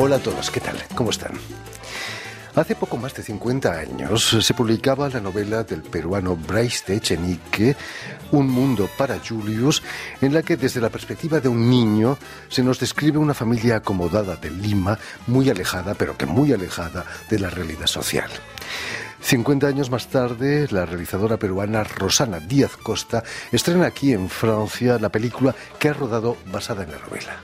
Hola a todos, ¿qué tal? ¿Cómo están? Hace poco más de 50 años se publicaba la novela del peruano Bryce de Echenique, Un mundo para Julius, en la que desde la perspectiva de un niño se nos describe una familia acomodada de Lima, muy alejada, pero que muy alejada de la realidad social. 50 años más tarde, la realizadora peruana Rosana Díaz Costa estrena aquí en Francia la película que ha rodado basada en la novela.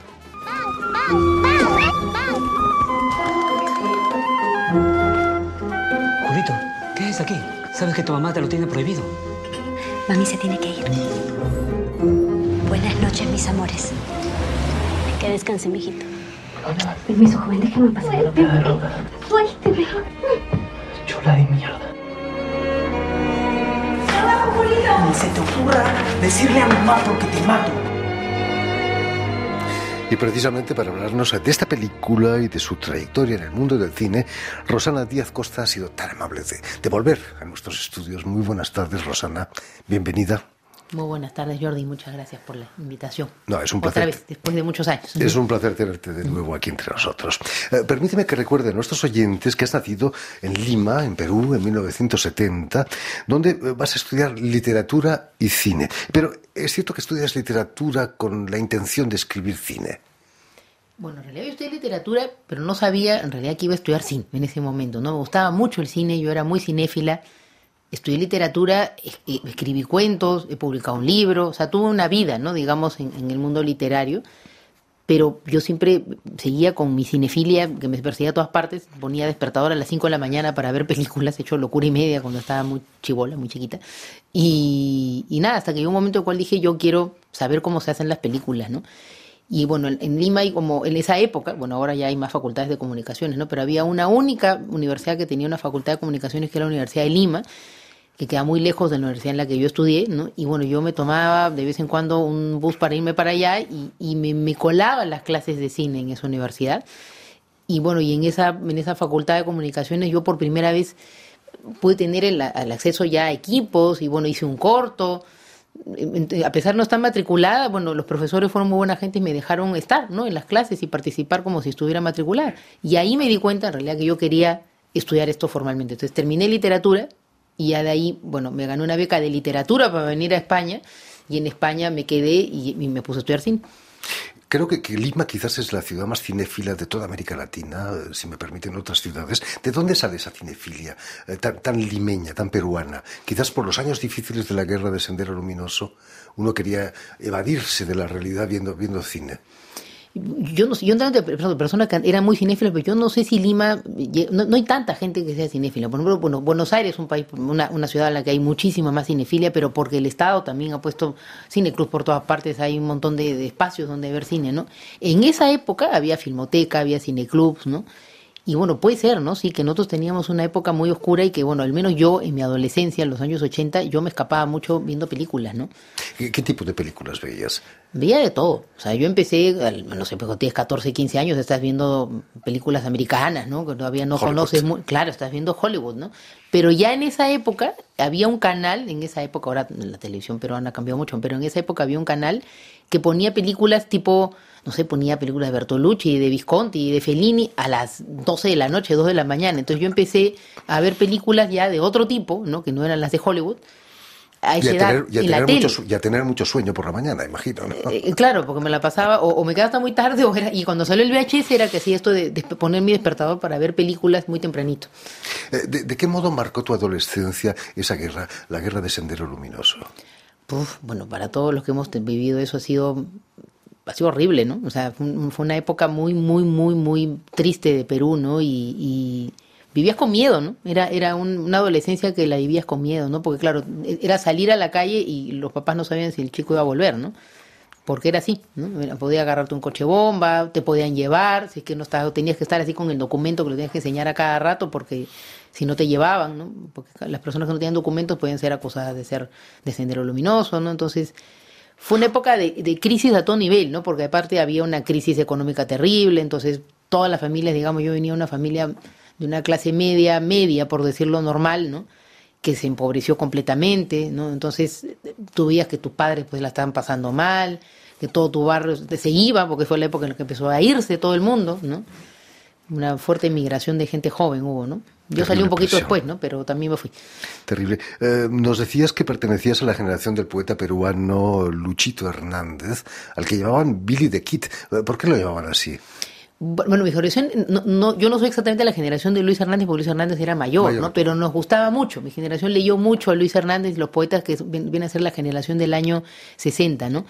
Julito, ¿qué es aquí? Sabes que tu mamá te lo tiene prohibido. Mami se tiene que ir. Buenas noches, mis amores. Que descanse, mijito. Permiso, joven, déjame pasar. Suélteme. Chula de mierda. Ni se te ocurra decirle a mamá porque te mato. Y precisamente para hablarnos de esta película y de su trayectoria en el mundo del cine, Rosana Díaz Costa ha sido tan amable de volver a nuestros estudios. Muy buenas tardes, Rosana. Bienvenida. Muy buenas tardes, Jordi. Muchas gracias por la invitación. No, es un placer. Otra vez, después de muchos años. Es un placer tenerte de nuevo aquí entre nosotros. Permíteme que recuerde a nuestros oyentes que has nacido en Lima, en Perú, en 1970, donde vas a estudiar literatura y cine. Pero es cierto que estudias literatura con la intención de escribir cine. Bueno, en realidad yo estudié literatura, pero no sabía en realidad que iba a estudiar cine en ese momento. No me gustaba mucho el cine, yo era muy cinéfila. Estudié literatura, escribí cuentos, he publicado un libro, o sea, tuve una vida, ¿no? Digamos, en el mundo literario, pero yo siempre seguía con mi cinefilia, que me perseguía a todas partes, ponía despertador a las 5 de la mañana para ver películas, he hecho locura y media cuando estaba muy chibola, muy chiquita, y nada, hasta que llegó un momento en el cual dije, yo quiero saber cómo se hacen las películas, ¿no? Y bueno, en Lima, y como en esa época, bueno, ahora ya hay más facultades de comunicaciones, ¿no? Pero había una única universidad que tenía una facultad de comunicaciones, que era la Universidad de Lima, que queda muy lejos de la universidad en la que yo estudié, ¿no? Y bueno, yo me tomaba de vez en cuando un bus para irme para allá y me colaba las clases de cine en esa universidad. Y bueno, y en esa facultad de comunicaciones yo por primera vez pude tener el acceso ya a equipos y bueno, hice un corto. A pesar de no estar matriculada, bueno, los profesores fueron muy buena gente y me dejaron estar, ¿no? En las clases y participar como si estuviera matriculada. Y ahí me di cuenta, en realidad, que yo quería estudiar esto formalmente. Entonces terminé literatura. Y ya de ahí, bueno, me gané una beca de literatura para venir a España, y en España me quedé y me puse a estudiar cine. Creo que Lima quizás es la ciudad más cinéfila de toda América Latina, si me permiten otras ciudades. ¿De dónde sale esa cinefilia tan limeña, tan peruana? Quizás por los años difíciles de la guerra de Sendero Luminoso, uno quería evadirse de la realidad viendo cine. Yo no sé, yo andaba de persona que era muy cinéfila, pero yo no sé si Lima, no hay tanta gente que sea cinéfila. Por ejemplo, bueno, Buenos Aires es un país, una ciudad en la que hay muchísima más cinefilia, pero porque el Estado también ha puesto cineclubs por todas partes, hay un montón de espacios donde ver cine, ¿no? En esa época había filmoteca, había cineclubs, ¿no? Y bueno, puede ser, ¿no? Sí, que nosotros teníamos una época muy oscura y que, bueno, al menos yo en mi adolescencia, en los años 80, yo me escapaba mucho viendo películas, ¿no? ¿Qué tipo de películas veías? Veía de todo. O sea, yo empecé, no sé, cuando tienes 14, 15 años, estás viendo películas americanas, ¿no? Que todavía no Hollywood. conoces muy. Claro, estás viendo Hollywood, ¿no? Pero ya en esa época había un canal, ahora la televisión peruana cambió mucho, pero en esa época había un canal que ponía películas tipo, no sé, ponía películas de Bertolucci, de Visconti, de Fellini a las 12 de la noche, 2 de la mañana. Entonces yo empecé a ver películas ya de otro tipo, ¿no? Que no eran las de Hollywood. A esa edad, en la tele. Y a tener mucho sueño por la mañana, imagino, ¿no? Claro, porque me la pasaba, o me quedaba hasta muy tarde, y cuando salió el VHS era que hacía esto de poner mi despertador para ver películas muy tempranito. ¿De qué modo marcó tu adolescencia esa guerra, la guerra de Sendero Luminoso? Bueno, para todos los que hemos vivido eso ha sido horrible, ¿no? O sea, fue una época muy, muy, muy, muy triste de Perú, ¿no? Y vivías con miedo, ¿no? Era una adolescencia que la vivías con miedo, ¿no? Porque claro, era salir a la calle y los papás no sabían si el chico iba a volver, ¿no? Porque era así, ¿no? Podía agarrarte un coche bomba, te podían llevar, si es que no estabas, tenías que estar así con el documento que lo tenías que enseñar a cada rato, porque si no te llevaban, ¿no? Porque las personas que no tenían documentos pueden ser acusadas de Sendero Luminoso, ¿no? Entonces fue una época de crisis a todo nivel, ¿no? Porque aparte había una crisis económica terrible, entonces todas las familias, digamos, yo venía de una familia de una clase media, por decirlo normal, ¿no? Que se empobreció completamente, ¿no? Entonces tú veías que tus padres pues la estaban pasando mal, que todo tu barrio se iba, porque fue la época en la que empezó a irse todo el mundo, ¿no? Una fuerte migración de gente joven hubo, ¿no? Yo Terrible salí un poquito presión. después, ¿no? Pero también me fui. Terrible. Nos decías que pertenecías a la generación del poeta peruano Luchito Hernández, al que llamaban Billy the Kid. ¿Por qué lo llamaban así? Bueno, mi generación, yo no soy exactamente la generación de Luis Hernández, porque Luis Hernández era mayor, ¿no? Pero nos gustaba mucho. Mi generación leyó mucho a Luis Hernández y los poetas que vienen a ser la generación del año 60, ¿no?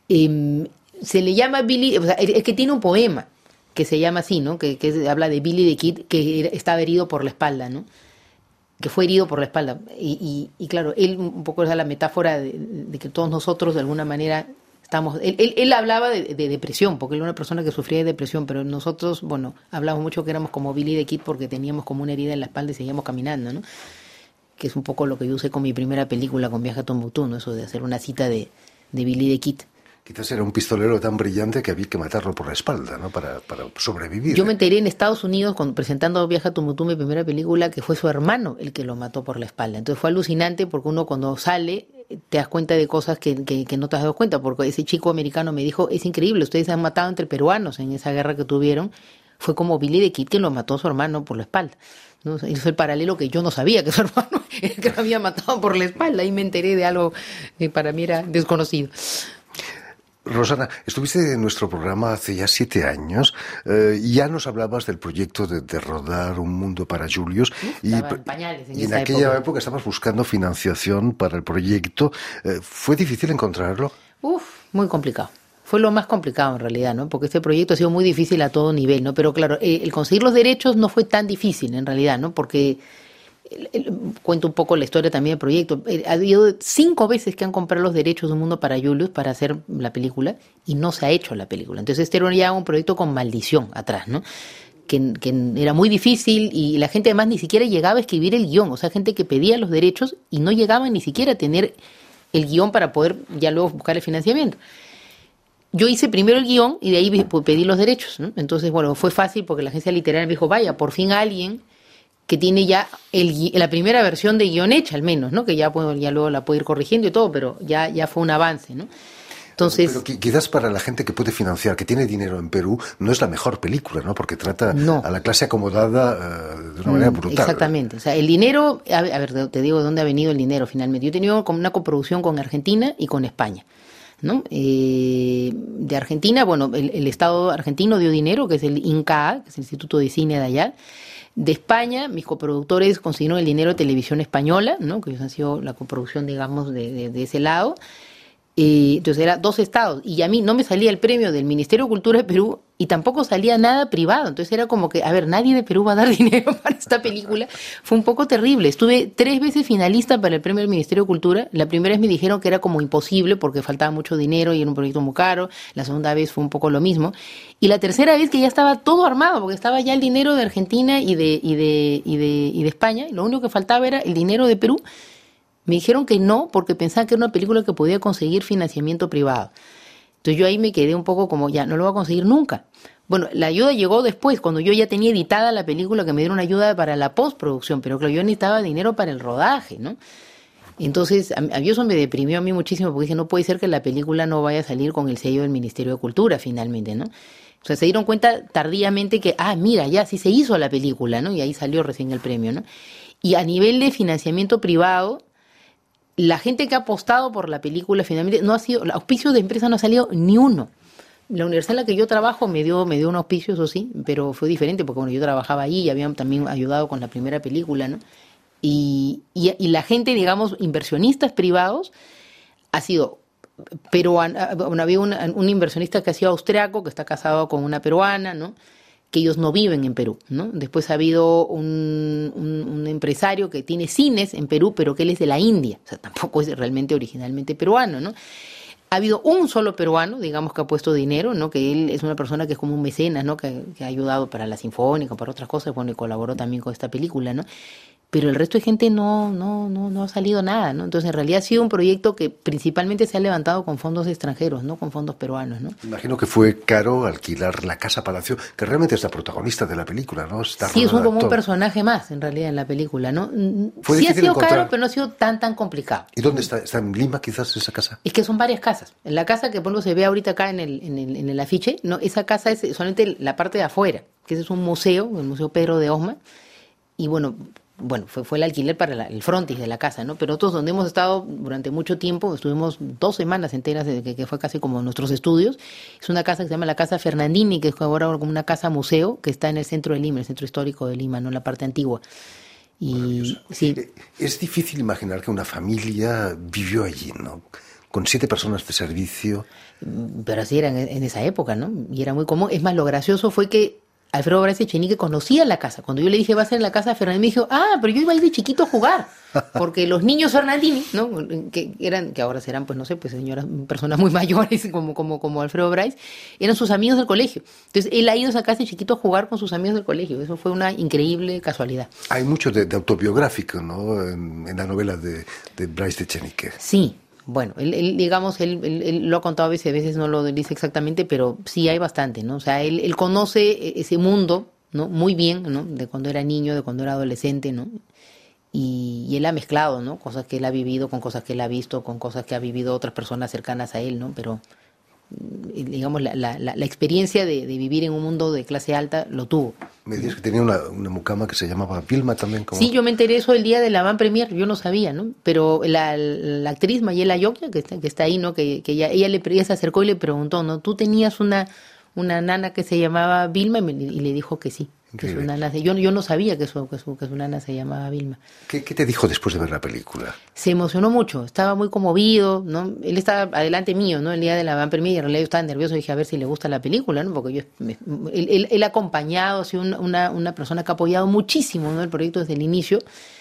Se le llama Billy, o sea, es que tiene un poema que se llama así, ¿no? Que habla de Billy the Kid, que estaba herido por la espalda, ¿no? Que fue herido por la espalda. Y claro, él un poco es la metáfora de que todos nosotros de alguna manera estamos... Él hablaba de depresión, porque él era una persona que sufría de depresión, pero nosotros, bueno, hablamos mucho que éramos como Billy the Kid porque teníamos como una herida en la espalda y seguíamos caminando, ¿no? Que es un poco lo que yo usé con mi primera película, con Viaje a Tombuctú, ¿no? Eso de hacer una cita de Billy the Kid. Quizás era un pistolero tan brillante que había que matarlo por la espalda, ¿no? Para sobrevivir. Yo me enteré en Estados Unidos, presentando Viaje a Tombuctú, mi primera película, que fue su hermano el que lo mató por la espalda. Entonces fue alucinante porque uno cuando sale te das cuenta de cosas que no te has dado cuenta, porque ese chico americano me dijo, es increíble, ustedes se han matado entre peruanos en esa guerra que tuvieron. Fue como Billy the Kid que lo mató a su hermano por la espalda, ¿no? Ese es el paralelo que yo no sabía, que su hermano era el que lo había matado por la espalda. Ahí me enteré de algo que para mí era desconocido. Rosana, estuviste en nuestro programa hace ya 7 años y ya nos hablabas del proyecto de rodar Un Mundo para Julius. Estaba en pañales y en aquella época estabas buscando financiación para el proyecto. ¿Fue difícil encontrarlo? Muy complicado. Fue lo más complicado en realidad, ¿no? Porque este proyecto ha sido muy difícil a todo nivel, ¿no? Pero claro, el conseguir los derechos no fue tan difícil en realidad, ¿no? Porque... cuento un poco la historia también del proyecto. Ha habido 5 veces que han comprado los derechos de Un Mundo para Julius para hacer la película y no se ha hecho la película. Entonces este era ya un proyecto con maldición atrás, ¿no? Que era muy difícil y la gente además ni siquiera llegaba a escribir el guión. O sea, gente que pedía los derechos y no llegaba ni siquiera a tener el guión para poder ya luego buscar el financiamiento. Yo hice primero el guión y de ahí pedí los derechos, ¿no? Entonces, bueno, fue fácil porque la agencia literaria me dijo, vaya, por fin alguien que tiene ya la primera versión de guión hecha, al menos, ¿no? Que ya luego la puedo ir corrigiendo y todo, pero ya fue un avance, ¿no? Entonces, pero quizás para la gente que puede financiar, que tiene dinero en Perú, no es la mejor película, ¿no? Porque trata a la clase acomodada de una manera brutal. Exactamente. O sea, el dinero, a ver, te digo de dónde ha venido el dinero finalmente. Yo he tenido como una coproducción con Argentina y con España, ¿no? De Argentina, bueno, el Estado argentino dio dinero, que es el INCA, que es el Instituto de Cine de allá. De España, mis coproductores consiguieron el dinero de Televisión Española, ¿no? Que ellos han sido la coproducción, digamos, de ese lado. Entonces era 2 estados. Y a mí no me salía el premio del Ministerio de Cultura de Perú y tampoco salía nada privado. Entonces era como que, a ver, nadie de Perú va a dar dinero para esta película. Fue un poco terrible. Estuve 3 veces finalista para el premio del Ministerio de Cultura. La primera vez me dijeron que era como imposible porque faltaba mucho dinero y era un proyecto muy caro. La segunda vez fue un poco lo mismo. Y la tercera vez que ya estaba todo armado, porque estaba ya el dinero de Argentina y de España. Y lo único que faltaba era el dinero de Perú. Me dijeron que no, porque pensaban que era una película que podía conseguir financiamiento privado. Entonces yo ahí me quedé un poco como, ya, no lo voy a conseguir nunca. Bueno, la ayuda llegó después, cuando yo ya tenía editada la película, que me dieron ayuda para la postproducción, pero claro, yo necesitaba dinero para el rodaje, ¿no? Entonces, a mí eso me deprimió a mí muchísimo, porque dije, no puede ser que la película no vaya a salir con el sello del Ministerio de Cultura, finalmente, ¿no? O sea, se dieron cuenta tardíamente que, mira, ya sí se hizo la película, ¿no? Y ahí salió recién el premio, ¿no? Y a nivel de financiamiento privado, la gente que ha apostado por la película finalmente no ha sido, el auspicio de empresa no ha salido ni uno. La universidad en la que yo trabajo me dio un auspicio, eso sí, pero fue diferente porque bueno, yo trabajaba ahí y habían también ayudado con la primera película, ¿no? Y la gente, digamos, inversionistas privados, ha sido peruana. Bueno, había un inversionista que ha sido austriaco, que está casado con una peruana, ¿no? Que ellos no viven en Perú, ¿no? Después ha habido un empresario que tiene cines en Perú, pero que él es de la India, o sea, tampoco es realmente originalmente peruano, ¿no? Ha habido un solo peruano, digamos, que ha puesto dinero, ¿no? Que él es una persona que es como un mecenas, ¿no? Que ha ayudado para la Sinfónica, para otras cosas, bueno, y colaboró también con esta película, ¿no? pero el resto de gente no ha salido nada, ¿no? Entonces, en realidad ha sido un proyecto que principalmente se ha levantado con fondos extranjeros, no con fondos peruanos, ¿no? Imagino que fue caro alquilar la Casa Palacio, que realmente es la protagonista de la película, ¿no? Sí, es como un personaje más, en realidad, en la película, ¿no? Sí ha sido caro, pero no ha sido tan complicado. ¿Y dónde está? ¿Está en Lima, quizás, esa casa? Es que son varias casas. La casa que, por ejemplo, se ve ahorita acá en el afiche, no, esa casa es solamente la parte de afuera, que ese es un museo, el Museo Pedro de Osma, y bueno, fue el alquiler para el frontis de la casa, ¿no? Pero nosotros, donde hemos estado durante mucho tiempo, estuvimos 2 semanas enteras, que fue casi como nuestros estudios. Es una casa que se llama la Casa Fernandini, que es ahora como una casa museo, que está en el centro de Lima, el centro histórico de Lima, ¿no? En la parte antigua. Y sí. Es difícil imaginar que una familia vivió allí, ¿no? Con 7 personas de servicio. Pero así era en esa época, ¿no? Y era muy común. Es más, lo gracioso fue que Alfredo Bryce Echenique conocía la casa. Cuando yo le dije, va a ser en la casa de Fernandini, me dijo, pero yo iba a ir de chiquito a jugar. Porque los niños Fernandini, ¿no? que ahora serán, pues no sé, pues señoras, personas muy mayores como Alfredo Bryce, eran sus amigos del colegio. Entonces, él ha ido a esa casa de chiquito a jugar con sus amigos del colegio. Eso fue una increíble casualidad. Hay mucho de autobiográfico, ¿no? En la novela de Bryce Echenique. Sí. Bueno, él lo ha contado a veces no lo dice exactamente, pero sí hay bastante, ¿no? O sea, él conoce ese mundo, ¿no? Muy bien, ¿no? De cuando era niño, de cuando era adolescente, ¿no? Y él ha mezclado, ¿no? Cosas que él ha vivido con cosas que él ha visto, con cosas que ha vivido otras personas cercanas a él, ¿no? Pero, digamos, la experiencia de vivir en un mundo de clase alta lo tuvo. Me dices que tenía una mucama que se llamaba Vilma también. Sí, yo me enteré eso el día de la Van Premier, yo no sabía, ¿no? Pero la actriz Mayela Yocya, que está ahí, ¿no? Que ella se acercó y le preguntó, ¿no? ¿Tú tenías una nana que se llamaba Vilma? Y le dijo que sí. Que su nana, yo no sabía que su nana se llamaba Vilma. ¿Qué te dijo después de ver la película? Se emocionó mucho, estaba muy conmovido, ¿no? Él estaba adelante mío, ¿no? El día de la Van Premier, y en realidad yo estaba nervioso, dije a ver si le gusta la película, ¿no? Porque él ha acompañado, ha sido una persona que ha apoyado muchísimo, ¿no? El proyecto desde el inicio.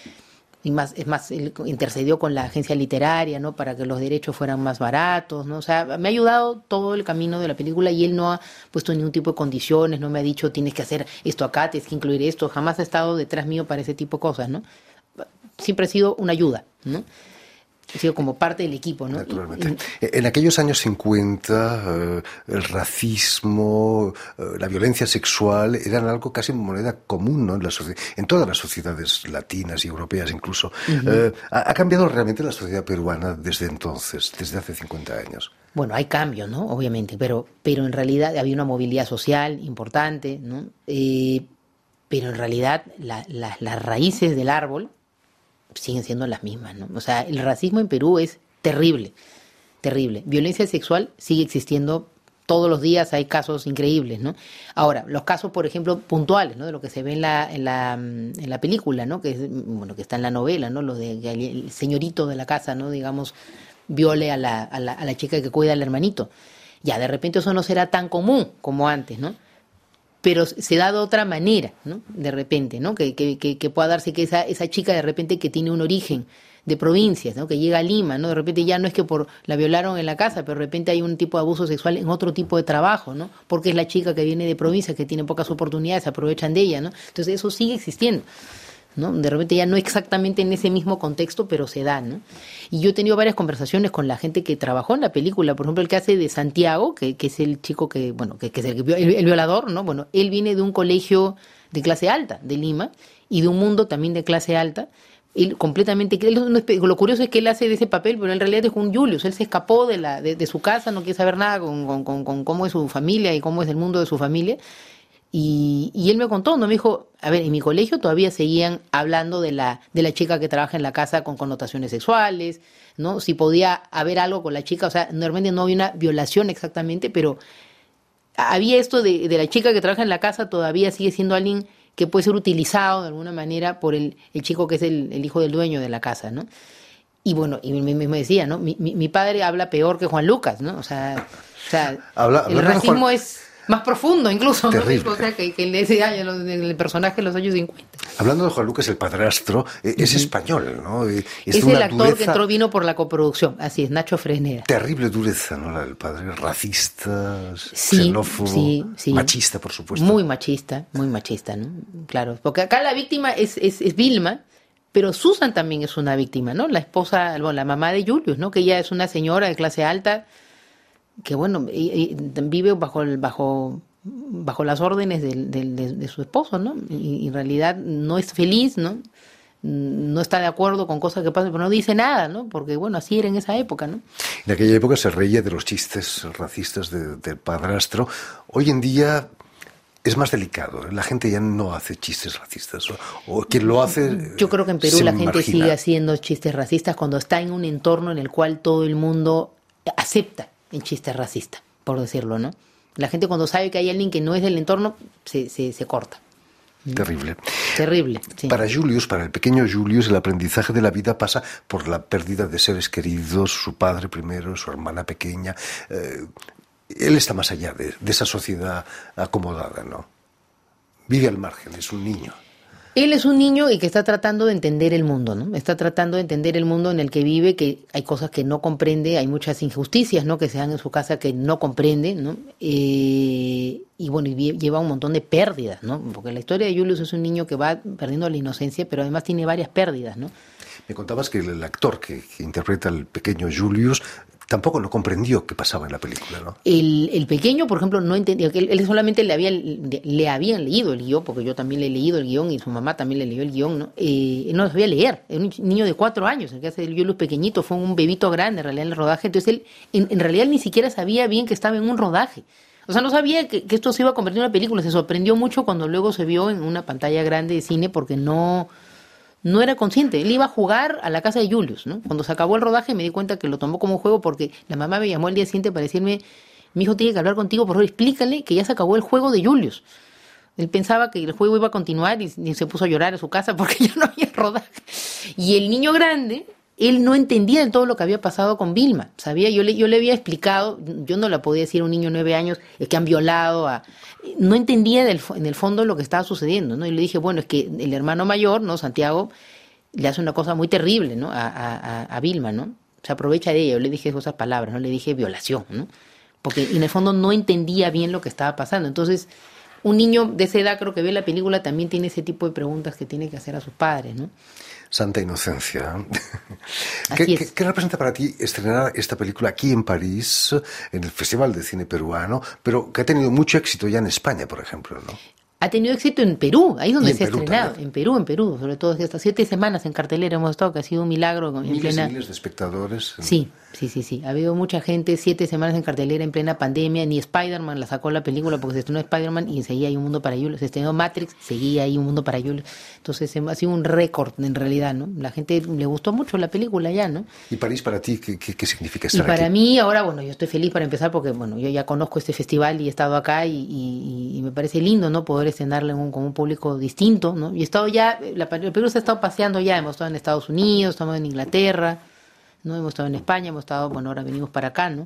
Y más, es más, él intercedió con la agencia literaria, ¿no? Para que los derechos fueran más baratos, ¿no? O sea, me ha ayudado todo el camino de la película y él no ha puesto ningún tipo de condiciones, no me ha dicho tienes que hacer esto acá, tienes que incluir esto, jamás ha estado detrás mío para ese tipo de cosas, ¿no? Siempre ha sido una ayuda, ¿no? Ha sido como parte del equipo, ¿no? Naturalmente. En aquellos años 50, el racismo, la violencia sexual eran algo casi moneda común, ¿no? En todas las sociedades latinas y europeas incluso. Uh-huh. ¿Ha cambiado realmente la sociedad peruana desde entonces, desde hace 50 años? Bueno, hay cambios, ¿no? Obviamente, pero en realidad había una movilidad social importante, ¿no? Pero en realidad las raíces del árbol siguen siendo las mismas, ¿no? O sea, el racismo en Perú es terrible, terrible. Violencia sexual sigue existiendo todos los días, hay casos increíbles, ¿no? Ahora, los casos, por ejemplo, puntuales, ¿no? De lo que se ve en la película, ¿no? Que está en la novela, ¿no? Lo de que el señorito de la casa, ¿no? Digamos, viole a la chica que cuida al hermanito. Ya, de repente eso no será tan común como antes, ¿no? Pero se da de otra manera, ¿no? De repente, ¿no? Que pueda darse que esa chica de repente que tiene un origen de provincias, ¿no? Que llega a Lima, ¿no? De repente ya no es que la violaron en la casa, pero de repente hay un tipo de abuso sexual en otro tipo de trabajo, ¿no? Porque es la chica que viene de provincias, que tiene pocas oportunidades, se aprovechan de ella, ¿no? Entonces eso sigue existiendo, ¿no? De repente ya no exactamente en ese mismo contexto, pero se da, ¿no? Y yo he tenido varias conversaciones con la gente que trabajó en la película, por ejemplo, el que hace de Santiago, que es el chico que es el violador, ¿no? Bueno, él viene de un colegio de clase alta de Lima y de un mundo también de clase alta. Él completamente, lo curioso es que él hace de ese papel, pero en realidad es un Julius, él se escapó de su casa, no quiere saber nada con cómo es su familia y cómo es el mundo de su familia. Y él me contó, ¿no? Me dijo, a ver, en mi colegio todavía seguían hablando de la chica que trabaja en la casa con connotaciones sexuales, ¿no? Si podía haber algo con la chica, o sea, normalmente no había una violación exactamente, pero había esto de la chica que trabaja en la casa, todavía sigue siendo alguien que puede ser utilizado de alguna manera por el chico que es el hijo del dueño de la casa, ¿no? Y bueno, y me decía, ¿no? Mi padre habla peor que Juan Lucas, ¿no? O sea el racismo es más profundo incluso, terrible, ¿no? O sea, que el personaje de los años 50. Hablando de Juan Lucas, el padrastro, es español, ¿no? Es el actor que vino por la coproducción, así es, Nacho Fresneda. Terrible dureza, ¿no? El padre racista, xenófobo, machista, por supuesto. Muy machista, ¿no? Claro, porque acá la víctima es Vilma, Pero Susan también es una víctima, ¿no? La esposa, bueno, la mamá de Julius, ¿no? Que ella es una señora de clase alta que, bueno, y vive bajo las órdenes de su esposo, ¿no? Y en realidad no es feliz, ¿no? No está de acuerdo con cosas que pasan, pero no dice nada, ¿no? Porque, bueno, así era en esa época, ¿no? En aquella época se reía de los chistes racistas del padrastro. Hoy en día es más delicado. La gente ya no hace chistes racistas. O quien lo hace. Yo creo que en Perú la gente sigue haciendo chistes racistas cuando está en un entorno en el cual todo el mundo acepta el chiste racista, por decirlo, ¿no? La gente cuando sabe que hay alguien que no es del entorno, se corta. Terrible. Terrible, sí. Para Julius, para el pequeño Julius, el aprendizaje de la vida pasa por la pérdida de seres queridos, su padre primero, su hermana pequeña. Él está más allá de esa sociedad acomodada, ¿no? Vive al margen, es un niño. Él es un niño y que está tratando de entender el mundo, ¿no? Está tratando de entender el mundo en el que vive, que hay cosas que no comprende, hay muchas injusticias, ¿no? Que se dan en su casa que no comprende, ¿no? Y bueno, lleva un montón de pérdidas, ¿no? Porque la historia de Julius es un niño que va perdiendo la inocencia, pero además tiene varias pérdidas, ¿no? Me contabas que el actor que interpreta al pequeño Julius tampoco no comprendió qué pasaba en la película, ¿no? El pequeño, por ejemplo, no entendía, que él solamente le habían leído el guión, porque yo también le he leído el guión y su mamá también le leyó el guión, ¿no? Él no sabía leer, era un niño de 4 años, el que hace el Julius pequeñito, fue un bebito grande en realidad en el rodaje, entonces él en realidad ni siquiera sabía bien que estaba en un rodaje. O sea, no sabía que esto se iba a convertir en una película, se sorprendió mucho cuando luego se vio en una pantalla grande de cine porque no era consciente. Él iba a jugar a la casa de Julius, ¿no? Cuando se acabó el rodaje me di cuenta que lo tomó como un juego porque la mamá me llamó al día siguiente para decirme: mi hijo tiene que hablar contigo, por favor, explícale que ya se acabó el juego de Julius. Él pensaba que el juego iba a continuar y se puso a llorar en su casa porque ya no había rodaje. Y el niño grande, él no entendía del todo lo que había pasado con Vilma. Sabía, yo le había explicado, yo no la podía decir a un niño de 9 años, es que han violado a... No entendía en el fondo lo que estaba sucediendo, ¿no? Y le dije, bueno, es que el hermano mayor, ¿no? Santiago, le hace una cosa muy terrible, ¿no? A Vilma, ¿no? Se aprovecha de ella. Yo le dije esas palabras, ¿no? Le dije violación, ¿no? Porque en el fondo no entendía bien lo que estaba pasando. Entonces, un niño de esa edad, creo que ve la película, también tiene ese tipo de preguntas que tiene que hacer a sus padres, ¿no? Santa inocencia. ¿Qué representa para ti estrenar esta película aquí en París, en el Festival de Cine Peruano, pero que ha tenido mucho éxito ya en España, por ejemplo, ¿no? Ha tenido éxito en Perú, ahí es donde se ha estrenado. También. En Perú, sobre todo hasta 7 semanas en cartelera hemos estado, que ha sido un milagro. Miles de espectadores. Sí. Ha habido mucha gente, 7 semanas en cartelera en plena pandemia. Ni Spider-Man la sacó la película porque se estrenó Spider-Man y seguía ahí Un Mundo para Julius. Se estrenó Matrix, seguía ahí Un Mundo para Julius. Entonces ha sido un récord en realidad, ¿no? La gente le gustó mucho la película ya, ¿no? ¿Y París para ti qué significa estar aquí? Y para aquí? mí, ahora, bueno, yo estoy feliz para empezar porque, bueno, yo ya conozco este festival y he estado acá y me parece lindo, ¿no? Poder estrenarle con un público distinto, ¿no? Y he estado ya, el Perú se ha estado paseando ya, hemos estado en Estados Unidos, estamos en Inglaterra, ¿no? Hemos estado en España, hemos estado, bueno, ahora venimos para acá, ¿no?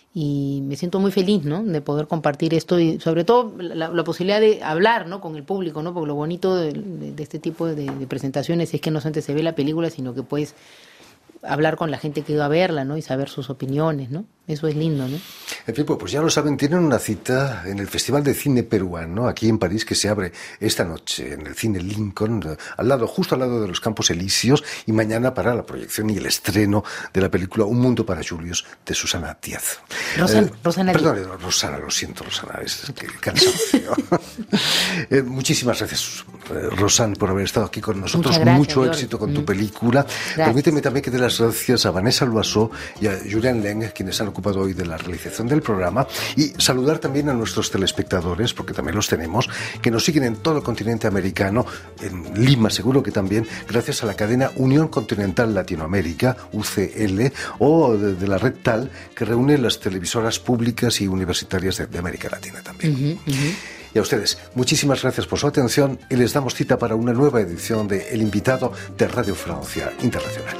Y me siento muy feliz, ¿no? De poder compartir esto y sobre todo la posibilidad de hablar, ¿no? Con el público, ¿no? Porque lo bonito de este tipo de presentaciones es que no solamente se ve la película, sino que puedes hablar con la gente que iba a verla, ¿no? Y saber sus opiniones, ¿no? Eso es lindo, ¿no? En fin, pues ya lo saben, tienen una cita en el Festival de Cine Peruano, aquí en París, que se abre esta noche en el Cine Lincoln, justo al lado de los Campos Elíseos, y mañana para la proyección y el estreno de la película Un Mundo para Julius, de Susana Díaz. Rosana. Perdón, Rosana, lo siento, Rosana, es que cansancio. Muchísimas gracias, Rosana, por haber estado aquí con nosotros. Muchas gracias, mucho éxito con tu película. Gracias. Permíteme también que dé las gracias a Vanessa Loiseau y a Julián Leng, quienes han ocupado hoy de la realización del programa, y saludar también a nuestros telespectadores, porque también los tenemos, que nos siguen en todo el continente americano, en Lima seguro que también, gracias a la cadena Unión Continental Latinoamérica, UCL, o de la red TAL, que reúne las televisoras públicas y universitarias de América Latina también. Y a ustedes, muchísimas gracias por su atención y les damos cita para una nueva edición de El Invitado de Radio Francia Internacional.